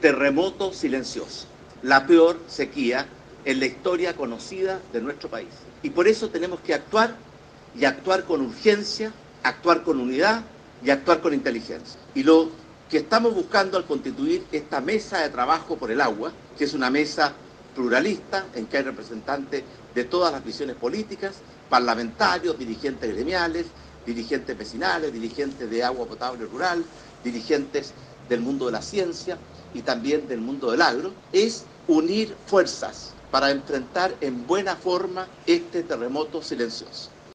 terremoto silencioso, la peor sequía en la historia conocida de nuestro país. Y por eso tenemos que actuar, y actuar con urgencia, actuar con unidad y actuar con inteligencia. Y lo que estamos buscando al constituir esta mesa de trabajo por el agua, que es una mesa pluralista en que hay representantes de todas las visiones políticas, parlamentarios, dirigentes gremiales, dirigentes vecinales, dirigentes de agua potable rural, dirigentes del mundo de la ciencia y también del mundo del agro, es unir fuerzas para enfrentar en buena forma este terremoto silencioso.